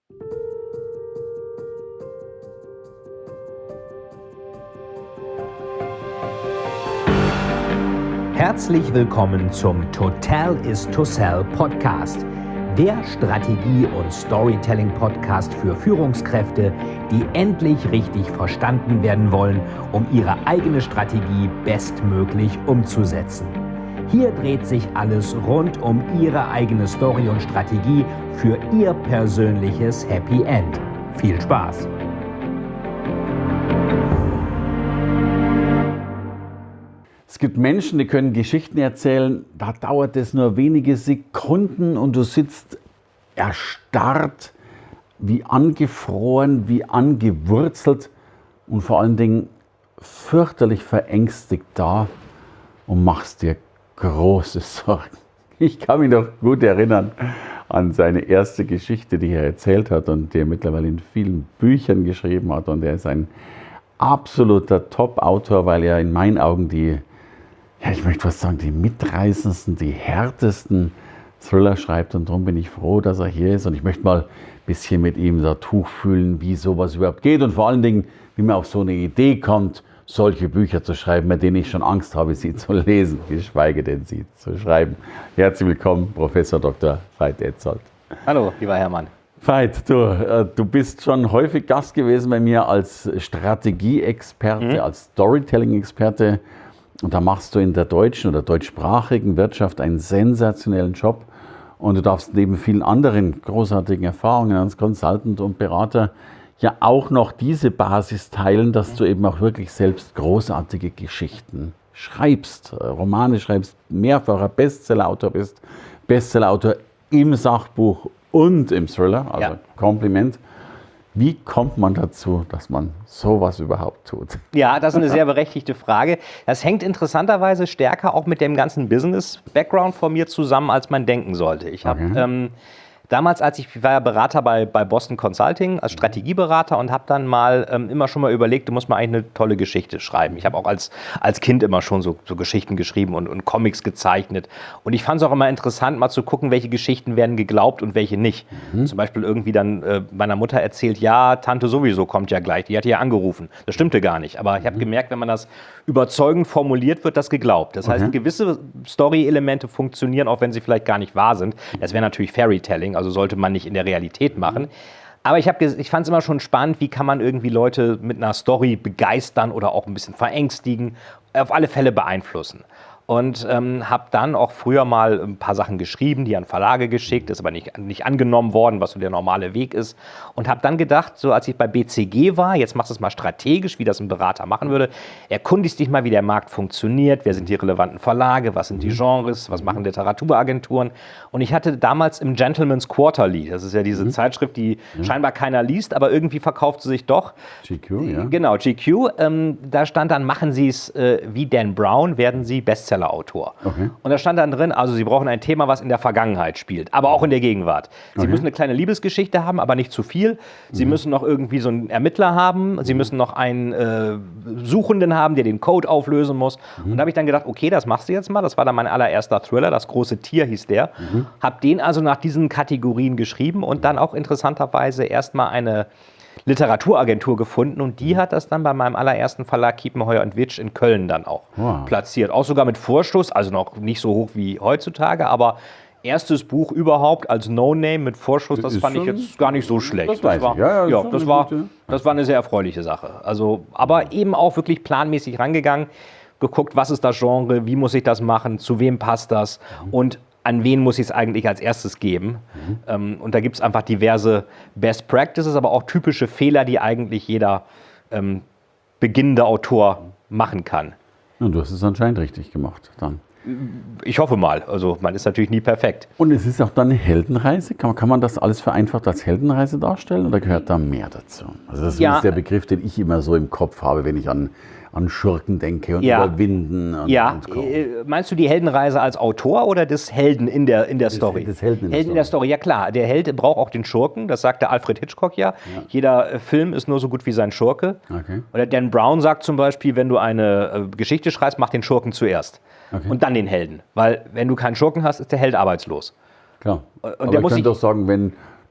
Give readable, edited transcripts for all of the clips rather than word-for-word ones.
Herzlich willkommen zum Total is to Sell Podcast, der Strategie- und Storytelling-Podcast für Führungskräfte, die endlich richtig verstanden werden wollen, um ihre eigene Strategie bestmöglich umzusetzen. Hier dreht sich alles rund um Ihre eigene Story und Strategie für Ihr persönliches Happy End. Viel Spaß! Es gibt Menschen, die können Geschichten erzählen, da dauert es nur wenige Sekunden und du sitzt erstarrt, wie angefroren, wie angewurzelt und vor allen Dingen fürchterlich verängstigt da und machst dir große Sorgen. Ich kann mich noch gut erinnern an seine erste Geschichte, die er erzählt hat und die er mittlerweile in vielen Büchern geschrieben hat. Und er ist ein absoluter Top-Autor, weil er in meinen Augen ich möchte fast sagen, die mitreißendsten, die härtesten Thriller schreibt. Und darum bin ich froh, dass er hier ist. Und ich möchte mal ein bisschen mit ihm da tuchfühlen, wie sowas überhaupt geht. Und vor allen Dingen, wie man auf so eine Idee kommt, solche Bücher zu schreiben, bei denen ich schon Angst habe, sie zu lesen, geschweige denn sie zu schreiben. Herzlich willkommen, Professor Dr. Veit Etzold. Hallo, lieber Hermann. Veit, du bist schon häufig Gast gewesen bei mir als Strategieexperte, als Storytelling-Experte. Und da machst du in der deutschen oder deutschsprachigen Wirtschaft einen sensationellen Job. Und du darfst neben vielen anderen großartigen Erfahrungen als Consultant und Berater ja auch noch diese Basis teilen, dass du eben auch wirklich selbst großartige Geschichten schreibst, Romane schreibst, mehrfacher Bestsellerautor bist, Bestsellerautor im Sachbuch und im Thriller, also ja. Kompliment. Wie kommt man dazu, dass man sowas überhaupt tut? Ja, das ist eine sehr berechtigte Frage. Das hängt interessanterweise stärker auch mit dem ganzen Business-Background von mir zusammen, als man denken sollte. Ich habe damals, ich war ja Berater bei Boston Consulting als Strategieberater und habe dann immer schon mal überlegt, du musst mal eigentlich eine tolle Geschichte schreiben. Ich habe auch als Kind immer schon so Geschichten geschrieben und Comics gezeichnet. Und ich fand es auch immer interessant, mal zu gucken, welche Geschichten werden geglaubt und welche nicht. Zum Beispiel irgendwie dann meiner Mutter erzählt, ja, Tante sowieso kommt ja gleich, die hat ja angerufen. Das stimmte gar nicht. Aber ich habe gemerkt, wenn man das überzeugend formuliert, wird das geglaubt. Das heißt, gewisse Story-Elemente funktionieren, auch wenn sie vielleicht gar nicht wahr sind. Das wäre natürlich Fairytelling. Also sollte man nicht in der Realität machen. Aber ich fand es immer schon spannend, wie kann man irgendwie Leute mit einer Story begeistern oder auch ein bisschen verängstigen, auf alle Fälle beeinflussen. Und habe dann auch früher mal ein paar Sachen geschrieben, die an Verlage geschickt, ist aber nicht angenommen worden, was so der normale Weg ist. Und habe dann gedacht, so als ich bei BCG war, jetzt machst du es mal strategisch, wie das ein Berater machen würde, erkundigst dich mal, wie der Markt funktioniert, wer sind die relevanten Verlage, was sind die Genres, was machen Literaturagenturen. Und ich hatte damals im Gentleman's Quarterly, das ist ja diese Zeitschrift, die scheinbar keiner liest, aber irgendwie verkauft sie sich doch. GQ, ja. Genau, GQ. Da stand dann, machen Sie es wie Dan Brown, werden Sie Bestsellerautor. Okay. Und da stand dann drin, also Sie brauchen ein Thema, was in der Vergangenheit spielt, aber auch in der Gegenwart. Sie müssen eine kleine Liebesgeschichte haben, aber nicht zu viel. Sie müssen noch irgendwie so einen Ermittler haben. Sie müssen noch einen Suchenden haben, der den Code auflösen muss. Und da habe ich dann gedacht, okay, das machst du jetzt mal. Das war dann mein allererster Thriller, Das große Tier hieß der. Habe den also nach diesen Kategorien geschrieben und dann auch interessanterweise erstmal eine Literaturagentur gefunden und die hat das dann bei meinem allerersten Verlag Kiepenheuer & Witsch in Köln dann auch platziert. Auch sogar mit Vorschuss, also noch nicht so hoch wie heutzutage, aber erstes Buch überhaupt als No-Name mit Vorschuss, das fand ich jetzt gar nicht so schlecht. Das war eine sehr erfreuliche Sache. Also, aber eben auch wirklich planmäßig rangegangen, geguckt, was ist das Genre, wie muss ich das machen, zu wem passt das und an wen muss ich es eigentlich als erstes geben. Und da gibt es einfach diverse Best Practices, aber auch typische Fehler, die eigentlich jeder beginnende Autor machen kann. Und du hast es anscheinend richtig gemacht dann. Ich hoffe mal. Also man ist natürlich nie perfekt. Und es ist auch dann eine Heldenreise. Kann man das alles vereinfacht als Heldenreise darstellen oder gehört da mehr dazu? Also das ist der Begriff, den ich immer so im Kopf habe, wenn ich an Schurken denke und überwinden. Meinst du die Heldenreise als Autor oder des Helden in der Story? Des Helden in der Story, ja klar. Der Held braucht auch den Schurken, das sagt der Alfred Hitchcock ja. Jeder Film ist nur so gut wie sein Schurke. Okay. Oder Dan Brown sagt zum Beispiel, wenn du eine Geschichte schreibst, mach den Schurken zuerst. Okay. Und dann den Helden. Weil wenn du keinen Schurken hast, ist der Held arbeitslos. Klar. Und aber ich könnte auch sagen, wenn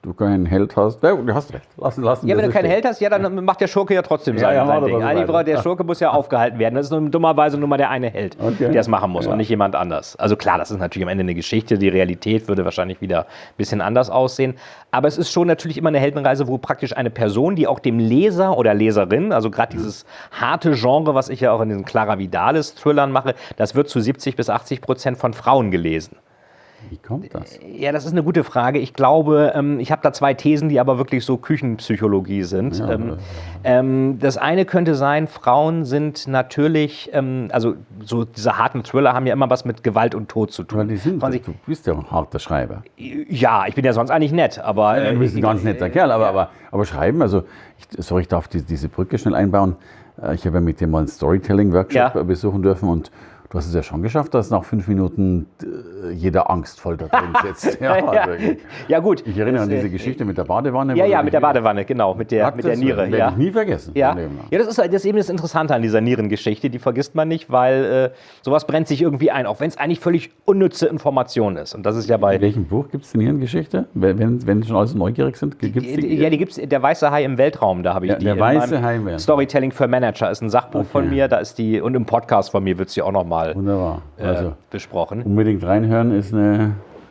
du keinen Held hast. Ja, du hast recht. Lassen ja, wenn du keinen Held hast, ja, dann macht der Schurke ja trotzdem sein Ding. Der Schurke muss ja aufgehalten werden. Das ist dummerweise nur mal der eine Held, der es machen muss und nicht jemand anders. Also klar, das ist natürlich am Ende eine Geschichte. Die Realität würde wahrscheinlich wieder ein bisschen anders aussehen. Aber es ist schon natürlich immer eine Heldenreise, wo praktisch eine Person, die auch dem Leser oder Leserin, also gerade dieses harte Genre, was ich ja auch in diesen Clara Vidalis-Thrillern mache, das wird zu 70-80% von Frauen gelesen. Wie kommt das? Ja, das ist eine gute Frage. Ich glaube, ich habe da zwei Thesen, die aber wirklich so Küchenpsychologie sind. Ja, das eine könnte sein, Frauen sind natürlich, also so diese harten Thriller haben ja immer was mit Gewalt und Tod zu tun. Du bist ja ein harter Schreiber. Ja, ich bin ja sonst eigentlich nett, aber... du bist ein ganz netter Kerl, aber schreiben, also, ich darf diese Brücke schnell einbauen. Ich habe ja mit dir mal einen Storytelling-Workshop besuchen dürfen und du hast es ja schon geschafft, dass nach 5 Minuten jeder angstvoll da drin sitzt. Ja, gut. Ich erinnere an diese Geschichte mit der Badewanne. Ja, mit der Badewanne, genau, mit der Niere. Werde ich nie vergessen. Ja, das ist eben das Interessante an dieser Nierengeschichte. Die vergisst man nicht, weil sowas brennt sich irgendwie ein, auch wenn es eigentlich völlig unnütze Information ist. Und das ist ja bei... In welchem Buch gibt es die Nierengeschichte? Wenn schon alle so neugierig sind, die gibt es, Der Weiße Hai im Weltraum, da habe ich die. Der Weiße Hai im Weltraum. Storytelling für Manager ist ein Sachbuch von mir, da ist die, und im Podcast von mir wird sie auch nochmal besprochen. Unbedingt reinhören, ist eine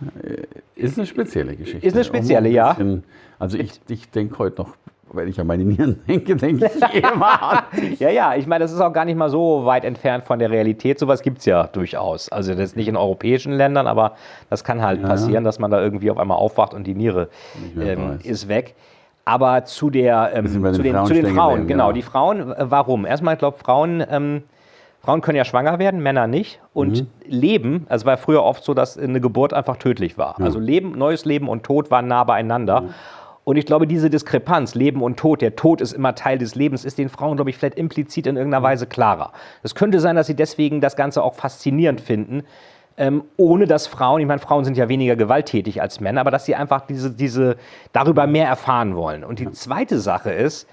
spezielle Geschichte. Ist eine spezielle, ja. Also ich denke heute noch, wenn ich an meine Nieren denke ich immer an dich. Ja, ich meine, das ist auch gar nicht mal so weit entfernt von der Realität. Sowas gibt es ja durchaus. Also das ist nicht in europäischen Ländern, aber das kann halt passieren, dass man da irgendwie auf einmal aufwacht und die Niere ist weg. Aber zu den Frauen, genau. Die Frauen, warum? Erstmal, ich glaube, Frauen können ja schwanger werden, Männer nicht. Und Leben, also war früher oft so, dass eine Geburt einfach tödlich war. Also neues Leben und Tod waren nah beieinander. Und ich glaube, diese Diskrepanz, Leben und Tod, der Tod ist immer Teil des Lebens, ist den Frauen, glaube ich, vielleicht implizit in irgendeiner Weise klarer. Es könnte sein, dass sie deswegen das Ganze auch faszinierend finden, ohne dass Frauen, ich meine, Frauen sind ja weniger gewalttätig als Männer, aber dass sie einfach darüber mehr erfahren wollen. Und die zweite Sache ist,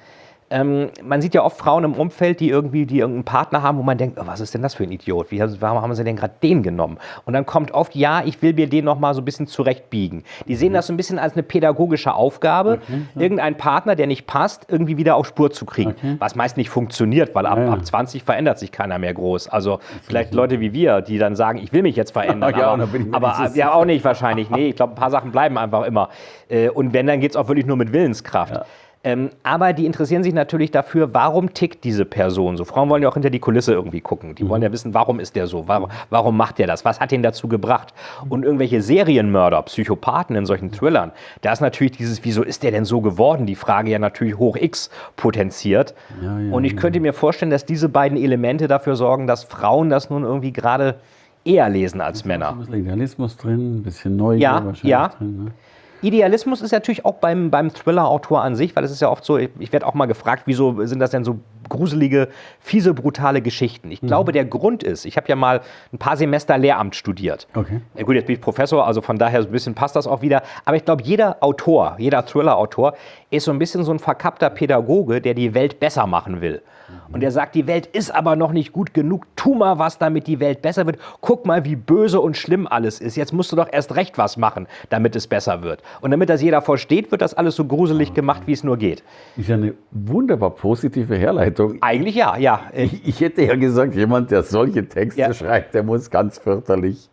man sieht ja oft Frauen im Umfeld, die irgendeinen Partner haben, wo man denkt, oh, was ist denn das für ein Idiot? Warum haben sie denn gerade den genommen? Und dann kommt oft, ja, ich will mir den noch mal so ein bisschen zurechtbiegen. Die sehen das so ein bisschen als eine pädagogische Aufgabe, irgendeinen Partner, der nicht passt, irgendwie wieder auf Spur zu kriegen. Was meist nicht funktioniert, weil ab 20 verändert sich keiner mehr groß. Also vielleicht Leute wie wir, die dann sagen, ich will mich jetzt verändern, aber auch nicht wahrscheinlich. Nee, ich glaube, ein paar Sachen bleiben einfach immer. Und wenn, dann geht es auch wirklich nur mit Willenskraft. Ja. Aber die interessieren sich natürlich dafür, warum tickt diese Person so. Frauen wollen ja auch hinter die Kulisse irgendwie gucken. Die wollen ja wissen, warum ist der so, warum macht der das, was hat ihn dazu gebracht. Und irgendwelche Serienmörder, Psychopathen in solchen Thrillern, da ist natürlich dieses, wieso ist der denn so geworden, die Frage ja natürlich hoch X potenziert. Und ich könnte mir vorstellen, dass diese beiden Elemente dafür sorgen, dass Frauen das nun irgendwie gerade eher lesen als Männer. Ein bisschen Idealismus drin, ein bisschen Neugier wahrscheinlich drin. Ne? Idealismus ist natürlich auch beim Thriller-Autor an sich, weil es ist ja oft so, ich werde auch mal gefragt, wieso sind das denn so gruselige, fiese, brutale Geschichten? Ich glaube, der Grund ist, ich habe ja mal ein paar Semester Lehramt studiert. Okay. Ja, gut, jetzt bin ich Professor, also von daher so ein bisschen passt das auch wieder. Aber ich glaube, jeder Thriller-Autor ist so ein bisschen so ein verkappter Pädagoge, der die Welt besser machen will. Und der sagt, die Welt ist aber noch nicht gut genug, tu mal was, damit die Welt besser wird. Guck mal, wie böse und schlimm alles ist. Jetzt musst du doch erst recht was machen, damit es besser wird. Und damit das jeder versteht, wird das alles so gruselig gemacht, wie es nur geht. Ist ja eine wunderbar positive Herleitung. Eigentlich ja. Ich hätte ja gesagt, jemand, der solche Texte schreibt, der muss ganz fürchterlich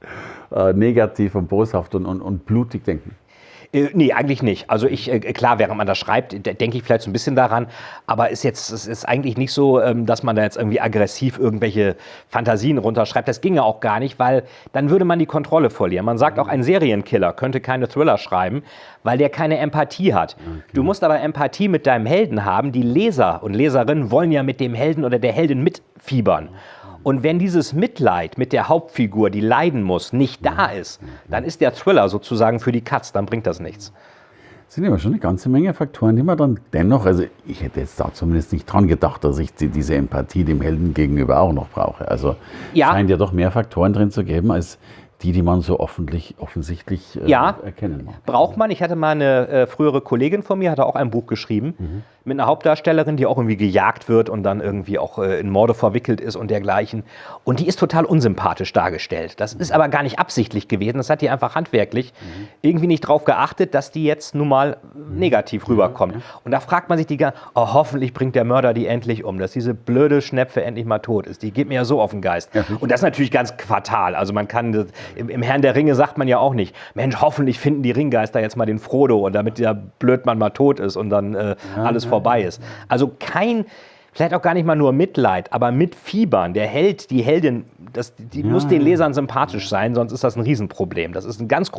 negativ und boshaft und blutig denken. Nee, eigentlich nicht. Also klar, während man das schreibt, denke ich vielleicht so ein bisschen daran, aber es ist eigentlich nicht so, dass man da jetzt irgendwie aggressiv irgendwelche Fantasien runterschreibt. Das ginge auch gar nicht, weil dann würde man die Kontrolle verlieren. Man sagt auch, ein Serienkiller könnte keine Thriller schreiben, weil der keine Empathie hat. Okay. Du musst aber Empathie mit deinem Helden haben. Die Leser und Leserinnen wollen ja mit dem Helden oder der Heldin mitfiebern. Und wenn dieses Mitleid mit der Hauptfigur, die leiden muss, nicht da ist, dann ist der Thriller sozusagen für die Katz, dann bringt das nichts. Das sind aber schon eine ganze Menge Faktoren, die man dann dennoch, also ich hätte jetzt da zumindest nicht dran gedacht, dass ich diese Empathie dem Helden gegenüber auch noch brauche. Also scheint ja doch mehr Faktoren drin zu geben, als die man so offensichtlich erkennen mag. Braucht man. Ich hatte mal eine frühere Kollegin von mir, hatte auch ein Buch geschrieben mit einer Hauptdarstellerin, die auch irgendwie gejagt wird und dann irgendwie auch in Morde verwickelt ist und dergleichen. Und die ist total unsympathisch dargestellt. Das ist aber gar nicht absichtlich gewesen. Das hat die einfach handwerklich irgendwie nicht drauf geachtet, dass die jetzt nun mal negativ rüberkommt. Und da fragt man sich hoffentlich bringt der Mörder die endlich um, dass diese blöde Schnepfe endlich mal tot ist. Die geht mir ja so auf den Geist. Ja. Und das ist natürlich ganz fatal. Also man kann, im Herrn der Ringe sagt man ja auch nicht, Mensch, hoffentlich finden die Ringgeister jetzt mal den Frodo und damit der Blödmann mal tot ist und dann alles vorbei ist. Also vielleicht auch gar nicht mal nur Mitleid, aber mitfiebern. Der Held, die Heldin, die muss den Lesern sympathisch sein, sonst ist das ein Riesenproblem. Das ist ein ganz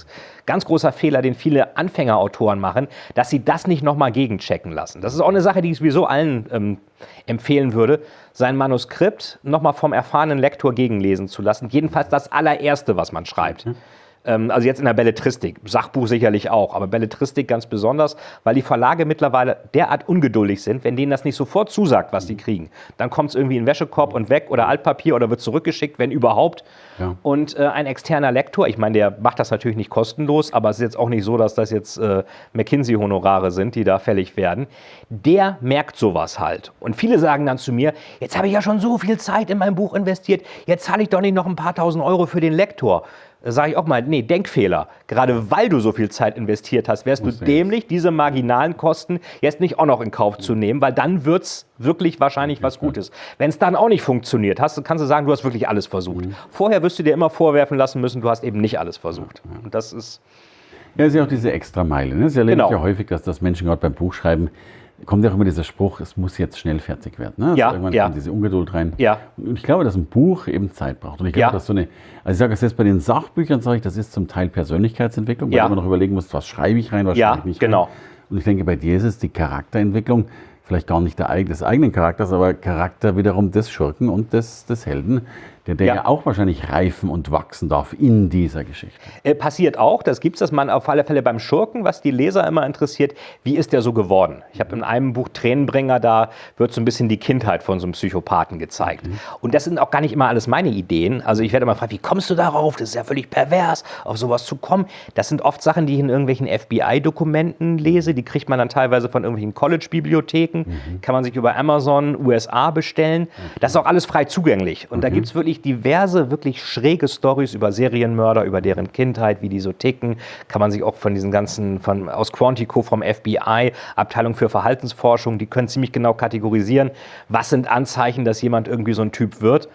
großer Fehler, den viele Anfängerautoren machen, dass sie das nicht nochmal gegenchecken lassen. Das ist auch eine Sache, die ich sowieso allen empfehlen würde, sein Manuskript nochmal vom erfahrenen Lektor gegenlesen zu lassen. Jedenfalls das allererste, was man schreibt. Also jetzt in der Belletristik, Sachbuch sicherlich auch, aber Belletristik ganz besonders, weil die Verlage mittlerweile derart ungeduldig sind, wenn denen das nicht sofort zusagt, was sie kriegen. Dann kommt es irgendwie in den Wäschekorb und weg oder Altpapier oder wird zurückgeschickt, wenn überhaupt. Ja. Und ein externer Lektor, ich meine, der macht das natürlich nicht kostenlos, aber es ist jetzt auch nicht so, dass das jetzt McKinsey-Honorare sind, die da fällig werden. Der merkt sowas halt. Und viele sagen dann zu mir, jetzt habe ich ja schon so viel Zeit in mein Buch investiert, jetzt zahle ich doch nicht noch ein paar tausend Euro für den Lektor. Da sage ich auch mal, nee, Denkfehler. Gerade weil du so viel Zeit investiert hast, wärst du dämlich, diese marginalen Kosten jetzt nicht auch noch in Kauf zu nehmen, weil dann wird es wirklich wahrscheinlich was Gutes. Wenn es dann auch nicht funktioniert, kannst du sagen, du hast wirklich alles versucht. Vorher wirst du dir immer vorwerfen lassen müssen, du hast eben nicht alles versucht. Und das ist... Ja, ist ja auch diese Extrameile. Ne? Das erlebe ich ja häufig, dass Menschen gerade beim Buchschreiben, kommt ja auch immer dieser Spruch, es muss jetzt schnell fertig werden. Ne? Also irgendwann kommt diese Ungeduld rein. Ja. Und ich glaube, dass ein Buch eben Zeit braucht. Und ich glaube, dass also ich sage es jetzt bei den Sachbüchern, sage ich, das ist zum Teil Persönlichkeitsentwicklung, weil man noch überlegen muss, was schreibe ich rein, was schreibe ich nicht rein. Und ich denke, bei dir ist es die Charakterentwicklung, vielleicht gar nicht des eigenen Charakters, aber Charakter wiederum des Schurken und des Helden, der ja auch wahrscheinlich reifen und wachsen darf in dieser Geschichte. Passiert auch, das gibt es, dass man auf alle Fälle beim Schurken, was die Leser immer interessiert, wie ist der so geworden? Ich habe in einem Buch Tränenbringer, da wird so ein bisschen die Kindheit von so einem Psychopathen gezeigt. Und das sind auch gar nicht immer alles meine Ideen. Also ich werde immer gefragt, wie kommst du darauf? Das ist ja völlig pervers, auf sowas zu kommen. Das sind oft Sachen, die ich in irgendwelchen FBI-Dokumenten lese. Die kriegt man dann teilweise von irgendwelchen College-Bibliotheken. Kann man sich über Amazon, USA bestellen. Das ist auch alles frei zugänglich. Und da gibt es wirklich diverse, wirklich schräge Storys über Serienmörder, über deren Kindheit, wie die so ticken. Kann man sich auch von diesen ganzen, aus Quantico, vom FBI, Abteilung für Verhaltensforschung, die können ziemlich genau kategorisieren, was sind Anzeichen, dass jemand irgendwie so ein Typ wird.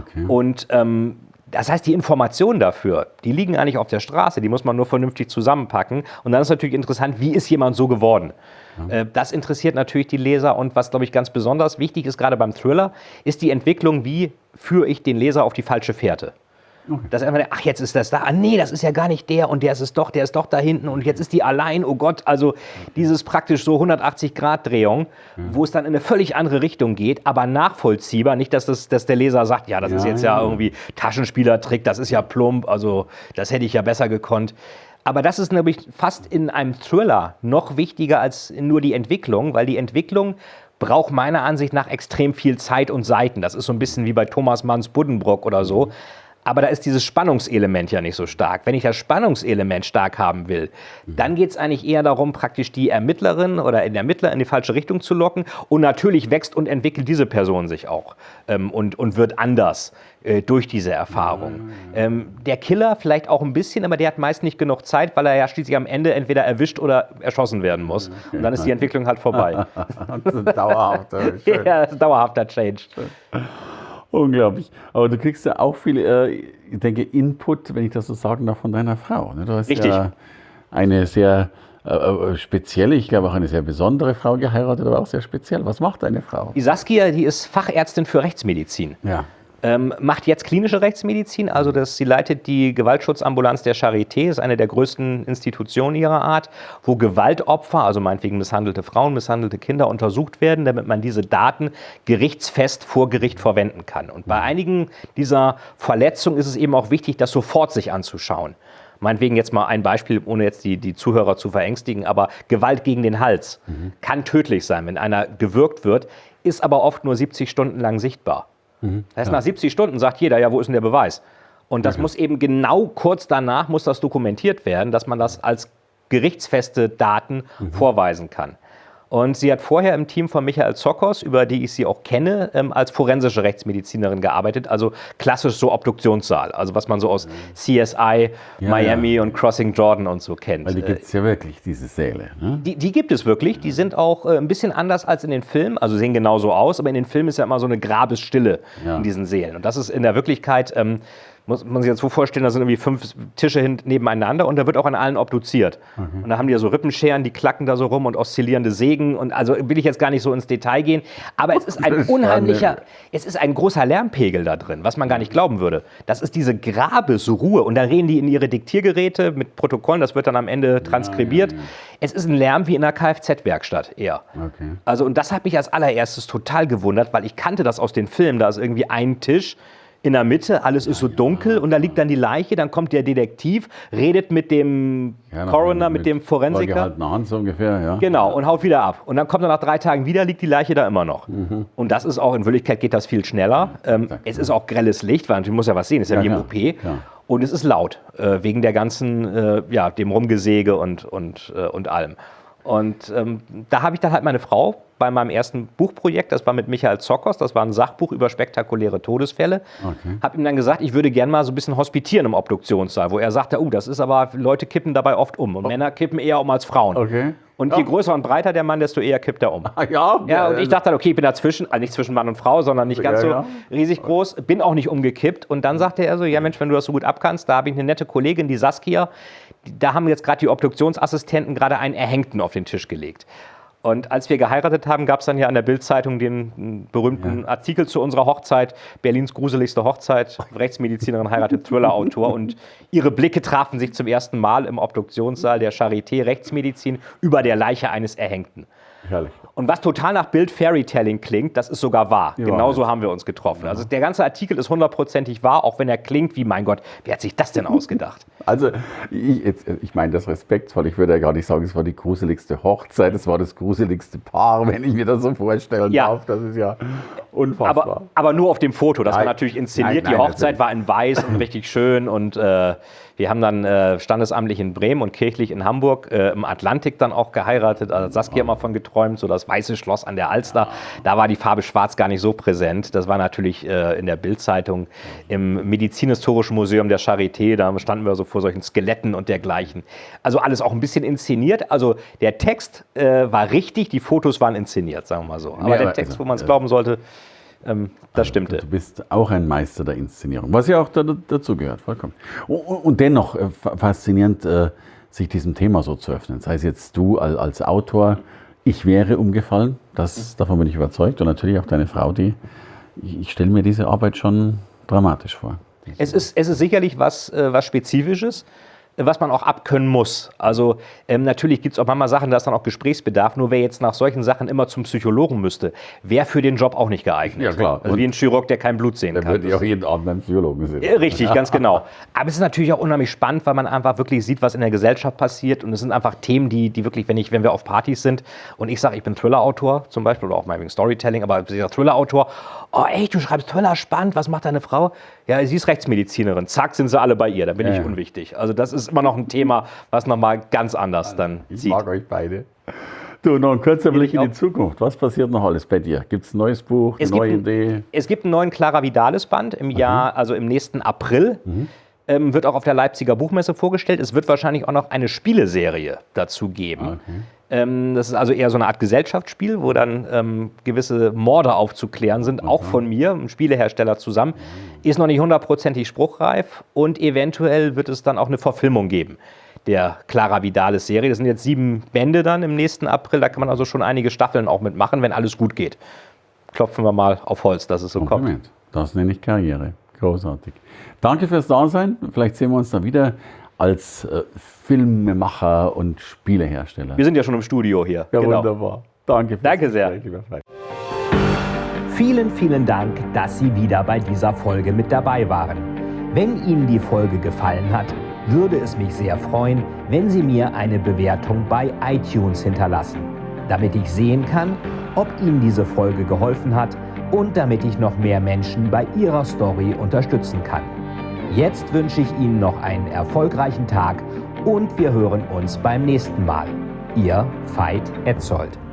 Und das heißt, die Informationen dafür, die liegen eigentlich auf der Straße, die muss man nur vernünftig zusammenpacken. Und dann ist natürlich interessant, wie ist jemand so geworden? Das interessiert natürlich die Leser und was, glaube ich, ganz besonders wichtig ist, gerade beim Thriller, ist die Entwicklung, wie führe ich den Leser auf die falsche Fährte. Dass er einfach, ach, jetzt ist das da, nee, das ist ja gar nicht der und der ist doch da hinten und jetzt ist die allein, oh Gott, also dieses praktisch so 180-Grad-Drehung, wo es dann in eine völlig andere Richtung geht, aber nachvollziehbar, nicht, dass der Leser sagt, ja, das ist jetzt ja irgendwie Taschenspielertrick, das ist ja plump, also das hätte ich ja besser gekonnt. Aber das ist nämlich fast in einem Thriller noch wichtiger als nur die Entwicklung, weil die Entwicklung braucht meiner Ansicht nach extrem viel Zeit und Seiten. Das ist so ein bisschen wie bei Thomas Manns Buddenbrook oder so. Aber da ist dieses Spannungselement ja nicht so stark. Wenn ich das Spannungselement stark haben will, dann geht es eigentlich eher darum, praktisch die Ermittlerin oder den Ermittler in die falsche Richtung zu locken. Und natürlich wächst und entwickelt diese Person sich auch und wird anders durch diese Erfahrung. Der Killer vielleicht auch ein bisschen, aber der hat meist nicht genug Zeit, weil er ja schließlich am Ende entweder erwischt oder erschossen werden muss. Und dann ist die Entwicklung halt vorbei. Das ist ein dauerhafter Change. Ja, das ist ein dauerhafter Change. Unglaublich. Aber du kriegst ja auch viel, ich denke, Input, wenn ich das so sagen darf, von deiner Frau. Ne? Du hast ja eine sehr spezielle, ich glaube auch eine sehr besondere Frau geheiratet, aber auch sehr speziell. Was macht deine Frau? Die Saskia, die ist Fachärztin für Rechtsmedizin. Ja. Macht jetzt klinische Rechtsmedizin, also sie leitet die Gewaltschutzambulanz der Charité, ist eine der größten Institutionen ihrer Art, wo Gewaltopfer, also meinetwegen misshandelte Frauen, misshandelte Kinder untersucht werden, damit man diese Daten gerichtsfest vor Gericht verwenden kann. Und bei einigen dieser Verletzungen ist es eben auch wichtig, das sofort sich anzuschauen. Meinetwegen jetzt mal ein Beispiel, ohne jetzt die Zuhörer zu verängstigen, aber Gewalt gegen den Hals kann tödlich sein, wenn einer gewürgt wird, ist aber oft nur 70 Stunden lang sichtbar. Das heißt, nach 70 Stunden sagt jeder, ja, wo ist denn der Beweis? Und das muss eben genau kurz danach muss das dokumentiert werden, dass man das als gerichtsfeste Daten vorweisen kann. Und sie hat vorher im Team von Michael Zokos, über die ich sie auch kenne, als forensische Rechtsmedizinerin gearbeitet, also klassisch so Obduktionssaal, also was man so aus CSI, Miami und Crossing Jordan und so kennt. Weil die gibt es ja wirklich, diese Säle. Ne? Die gibt es wirklich, die sind auch ein bisschen anders als in den Filmen, also sehen genauso aus, aber in den Filmen ist ja immer so eine Grabesstille in diesen Sälen. Und das ist in der Wirklichkeit... muss man sich jetzt so vorstellen, da sind irgendwie 5 Tische nebeneinander und da wird auch an allen obduziert. Und da haben die ja so Rippenscheren, die klacken da so rum und oszillierende Sägen und also will ich jetzt gar nicht so ins Detail gehen, aber es ist ein es ist ein großer Lärmpegel da drin, was man gar nicht glauben würde. Das ist diese Grabesruhe und da reden die in ihre Diktiergeräte mit Protokollen, das wird dann am Ende transkribiert. Es ist ein Lärm wie in einer Kfz-Werkstatt eher. Okay. Also und das hat mich als allererstes total gewundert, weil ich kannte das aus den Filmen, da ist irgendwie ein Tisch, in der Mitte, alles ist so dunkel und da liegt dann die Leiche, dann kommt der Detektiv, redet mit dem Coroner, mit dem Forensiker. Hand so ungefähr, ja. Genau, und haut wieder ab. Und dann kommt er nach 3 Tagen wieder, liegt die Leiche da immer noch. Und das ist auch, in Wirklichkeit geht das viel schneller. Es ist auch grelles Licht, weil man muss ja was sehen, es ist ja wie im OP. Klar. Und es ist laut, wegen der ganzen, dem Rumgesäge und allem. Und da habe ich dann halt meine Frau bei meinem ersten Buchprojekt, das war mit Michael Zokos, das war ein Sachbuch über spektakuläre Todesfälle, habe ihm dann gesagt, ich würde gerne mal so ein bisschen hospitieren im Obduktionssaal, wo er sagte, das ist aber, Leute kippen dabei oft um und Männer kippen eher um als Frauen. Okay. Und je größer und breiter der Mann, desto eher kippt er um. Ja, und ich dachte dann, okay, ich bin dazwischen, also nicht zwischen Mann und Frau, sondern nicht ganz so riesig groß, bin auch nicht umgekippt. Und dann sagte er so, ja Mensch, wenn du das so gut abkannst, da habe ich eine nette Kollegin, die Saskia, da haben jetzt gerade die Obduktionsassistenten gerade einen Erhängten auf den Tisch gelegt. Und als wir geheiratet haben, gab es dann ja an der Bild-Zeitung den berühmten Artikel zu unserer Hochzeit, Berlins gruseligste Hochzeit, Rechtsmedizinerin heiratet Thriller-Autor. Und ihre Blicke trafen sich zum ersten Mal im Obduktionssaal der Charité Rechtsmedizin über der Leiche eines Erhängten. Herrlich. Und was total nach Bild-Fairytelling klingt, das ist sogar wahr. Ja, genauso haben wir uns getroffen. Also der ganze Artikel ist 100%ig wahr, auch wenn er klingt wie, mein Gott, wer hat sich das denn ausgedacht? Also ich meine das respektvoll, ich würde ja gar nicht sagen, es war die gruseligste Hochzeit, es war das gruseligste Paar, wenn ich mir das so vorstellen darf. Das ist ja unfassbar. Aber nur auf dem Foto, das war natürlich inszeniert. Die Hochzeit war in weiß und richtig schön und wir haben dann standesamtlich in Bremen und kirchlich in Hamburg im Atlantik dann auch geheiratet. Also Saskia hat mal von geträumt, so das Weiße Schloss an der Alster. Da war die Farbe Schwarz gar nicht so präsent. Das war natürlich in der Bild-Zeitung im Medizinhistorischen Museum der Charité. Da standen wir so vor solchen Skeletten und dergleichen. Also alles auch ein bisschen inszeniert. Also der Text war richtig, die Fotos waren inszeniert, sagen wir mal so. Aber der Text, wo man es glauben sollte, das stimmte. Du bist auch ein Meister der Inszenierung, was ja auch dazu gehört, vollkommen. Und dennoch faszinierend, sich diesem Thema so zu öffnen. Sei es jetzt du als Autor, ich wäre umgefallen, davon bin ich überzeugt. Und natürlich auch deine Frau, ich stelle mir diese Arbeit schon dramatisch vor. Es ist sicherlich was Spezifisches, was man auch abkönnen muss. Also natürlich gibt es auch manchmal Sachen, da ist dann auch Gesprächsbedarf. Nur wer jetzt nach solchen Sachen immer zum Psychologen müsste, wäre für den Job auch nicht geeignet. Ja, klar. Also wie ein Chirurg, der kein Blut sehen kann. Dann würde ich auch jeden Abend beim Psychologen sitzen. Richtig, ganz genau. Aber es ist natürlich auch unheimlich spannend, weil man einfach wirklich sieht, was in der Gesellschaft passiert. Und es sind einfach Themen, die wirklich, wenn wir auf Partys sind und ich sage, ich bin Thriller-Autor zum Beispiel oder auch meinetwegen Storytelling, aber ich sage Thriller-Autor, oh ey, du schreibst Thriller, spannend, was macht deine Frau? Ja, sie ist Rechtsmedizinerin. Zack, sind sie alle bei ihr, da bin ich unwichtig. Also das ist immer noch ein Thema, was nochmal ganz anders dann sieht. Ich mag euch beide. Du, noch ein kurzer Blick in die Zukunft. Was passiert noch alles bei dir? Gibt es ein neues Buch, eine neue Idee? Es gibt einen neuen Clara Vidalis-Band im Jahr, also im nächsten April. Wird auch auf der Leipziger Buchmesse vorgestellt. Es wird wahrscheinlich auch noch eine Spieleserie dazu geben. Das ist also eher so eine Art Gesellschaftsspiel, wo dann gewisse Morde aufzuklären sind, auch von mir, einem Spielehersteller zusammen. Ist noch nicht 100%ig spruchreif und eventuell wird es dann auch eine Verfilmung geben der Clara Vidalis-Serie. Das sind jetzt 7 Bände dann im nächsten April. Da kann man also schon einige Staffeln auch mitmachen, wenn alles gut geht. Klopfen wir mal auf Holz, dass es so kommt. Das nenne ich Karriere. Großartig. Danke fürs Dasein. Vielleicht sehen wir uns da wieder als Filmemacher und Spielehersteller. Wir sind ja schon im Studio hier. Ja, genau. Wunderbar. Danke. Danke sehr. Vielen, vielen Dank, dass Sie wieder bei dieser Folge mit dabei waren. Wenn Ihnen die Folge gefallen hat, würde es mich sehr freuen, wenn Sie mir eine Bewertung bei iTunes hinterlassen, damit ich sehen kann, ob Ihnen diese Folge geholfen hat und damit ich noch mehr Menschen bei ihrer Story unterstützen kann. Jetzt wünsche ich Ihnen noch einen erfolgreichen Tag und wir hören uns beim nächsten Mal. Ihr Veit Etzold.